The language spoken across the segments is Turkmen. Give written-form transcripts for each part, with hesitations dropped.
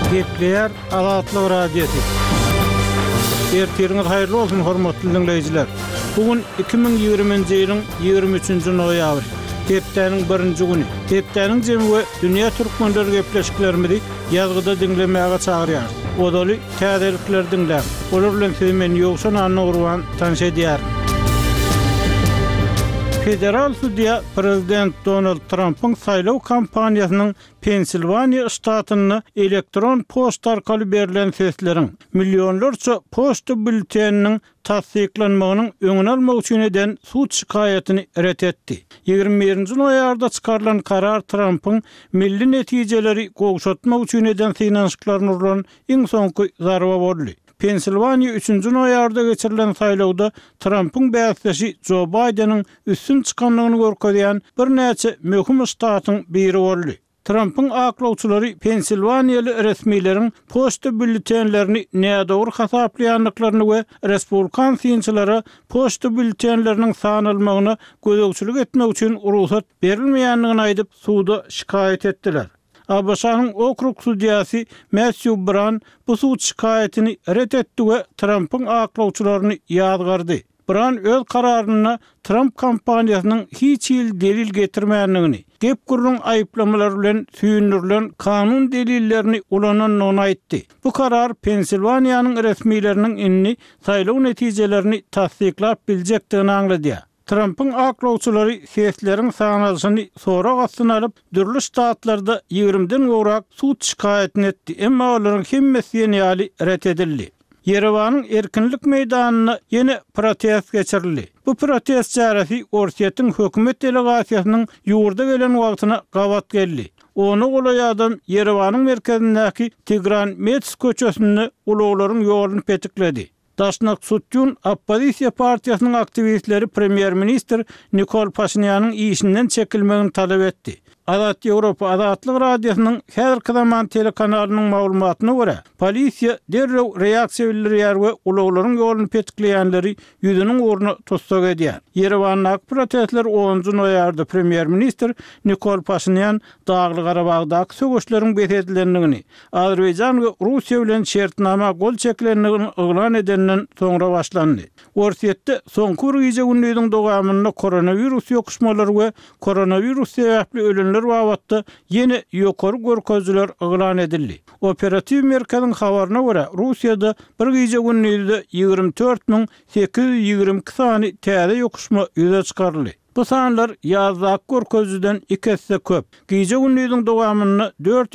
Gepleyer Azatlyk Radiosu. Ertiriniz hayırlı olsun hormatly dinleyijiler. Bugün 2020-nji ýylyň 23-nji noýabry. Hepdeniň 1-nji güni. Hepdeniň jemgy dünýä türkmenleri gepleşiklerimizi ýazgyda dinlemäge çagyrýar. Odaly täzelikler dinlär. Olar bilen men ýoksa anna urwan tanış edýär. Federal Судья Prezident Donald Trump'ın saýlaw kampaniýasynyň Pensilvaniya ştatyny elektron posta arkaly berilen sesleriň milyonlarça posta bülteniniň tasdiklanmagynyň öňüne almak üçin eden sud şikaýatyny ret etdi. 20-nji noýabryda çykarylan karar Trump'ın milli netijeleri gowşatmak üçin eden synanyşyklaryny uran iň soňky zarba boldy. Pensilvaniya 3-nji noýabryda geçirilen saýlawda Trump'ın bäsleşi Joe Biden'ın üstün çykanlygyny görkezýän bir näçe möhüm ştatyň biri boldy. Trump'ın aklawçylary Pensilvaniyaly resmiýlerin posta bültenlerini nädogry hasaplaýanlyklaryny we Respublikan synçylara posta bültenleriniň sanalmagyna gözegçilik etmek üçin ruhsat berilmeýändigini aýdyp suda şikaýet etdiler. ABŞ'nın okrug sudyasy Matthew Brown bu sud şikaýetini ret etdi we Trump'ın aklawçylaryny ýazgardy. Brown öz kararyna Trump kampaniýasynyň hiç ýyl delil getirmänligini, gepgurrun aýyplamalary bilen süýünirilen kanun delillerini ulananyny aýtdy. Bu karar Pensilvaniýanyň resmiýleriniň inni saýlaw netijelerini tasdiklap biljekdigini aňlady. Trump'ın aklawçylary sesleriň sanalyşyny sorak astyna alyp dürli ştatlarda 20-den gowrak sud şikaýetini etdi. Emma olaryň hemmesi ýaly ret edildi. Yerewanyň erkinlik meýdanyna ýene protest geçirildi. Bu protest jarasy Orsiýetiň hökümet delegasiýasynyň ýurda gelen wagtyna gawat geldi. Onu golaý adam Yerewanyň merkezindäki Tigran Mets köçesini ulaglaryň ýoluny petikledi. Daşnak Sutjun Oppozisiýa partiýasynyň aktivistleri Premier Minister Nikol Pashinýanyň işinden çekilmegini talap etdi. Azat Ýewropa Azatlyk Radiosynyň häzirki zaman telekanalynyň maglumatyna görä, polisiýa derrew reaksiýa bildirýär we ulaglaryň ýoluny petikleýänleri ýüzüniň uğruna tutsak edýär. Yerewanyň protestler 10-njy noýabryda Premier Minister Nikol Pashinyan Dagly Garabagdaky sögüşleriň beýdedilendigini, Azerbaýjan we Russiýa bilen şertnama gol çekilendigini oglan edenden soňra başlandy. Orsiýetde soňky gece gündüziň dowamyna koronavirus ýokuşmalary we koronavirus sebäpli ölenler wagtda ýene ýokary görkezler oglan edildi. Operativ merkeziň habaryna görä, Russiýada bir gece gündüzde 24.822 sany täze ýokuşma ýüze çykaryldy. Bu sanlar ýazda görkezden 2 hesse köp. Gece gündüziň dowamyna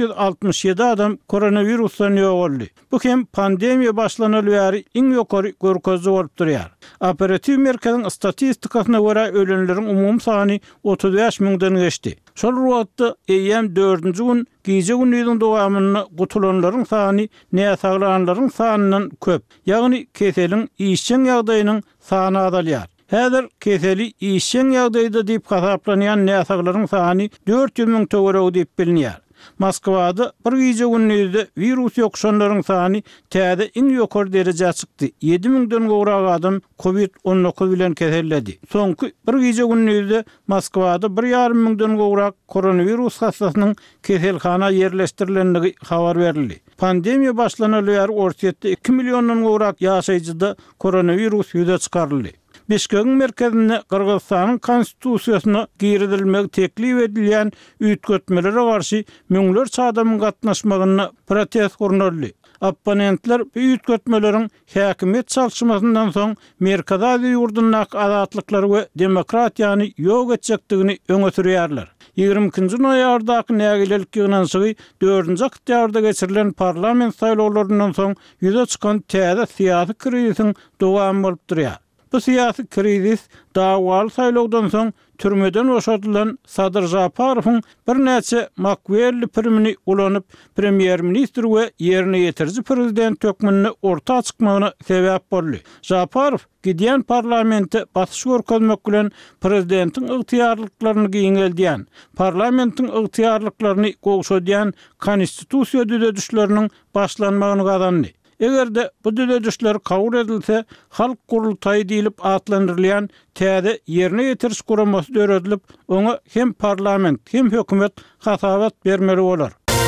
467 adam koronavirusdan ýoguldy. Bu hem pandemiýa başlanaly bäri iň ýokary görkezde bolup durýar. Operativ merkeziň statistikasyna görä ölenleriň umum sany 35.000-den geçdi. Şol wagtda eýem 4-nji gün gece gündüziň dowamyna gutulanlaryň sany näsaglanlaryň sanynyň köp. Ýagny keseliň işçiň ýagdaýynyň sany azalýar. Häzir keseli işçiň ýagdaýda diýip hasaplanýan näsaglaryň sany 400.000 töwereg diýip bilinýär. Moskwada bir gece gündüzde virus ýokuşanlaryň sany täze iň ýokary derejä çykdy. 7.000-den gowrak adam COVID-19 bilen keselledi. Soňky bir gece gündüzde Moskwada 1.5 gowrak koronavirus hastasynyň keselhana ýerleşdirilendigi habar berildi. Pandemiýa başlanaly bäri Orsiýetde 2 milliondon gowrak ýaşaýjyda koronavirus ýüze çykaryldy. Bişkekiň merkezinde Kyrgyzstanyň konstitusiýasyna giridilmek teklip edilýän üýtgetmelere garşy müňlerçe adamyň gatnaşmagyna protest gurnaldy. Opponentler bu üýtgetmeleriň häkimet çalşmasyndan soň Merkez Aziýa ýurdunyň azatlykları we demokratiýany ýok etjekdigini öňe sürýärler. 22-nji noýabrdaky nägilelik ýygnaşygy 4-nji oktýabrda geçirilen parlament saýlawlaryndan soň ýüze çykan täze syýasy krizisiň dowamy bolup durýar. Bu siyasi krizis dawal saýlawdan soň türmeden boşatylan Sadyr Japarowyň bir näçe makbelli primini ulanyp Premier Minister we ýerine ýetirji prezident tökmenine orta çykmagyna sebäp boldy. Japarow gidýän parlamente basyş görkezmek bilen prezidentiň ygtyýarlyklaryny giňeldýän, parlamentiň ygtyýarlyklaryny gowşadýan konstitusiýa düzedişleriniň başlanmagyny gazandy. Egerde bu düzedişler kabul edilse, halk kurultayı diýilip atlandyrylýan täze ýerine ýetiriş guramasy döredilip, oňa hem parlament hem hökümet hasabat bermeli bolar.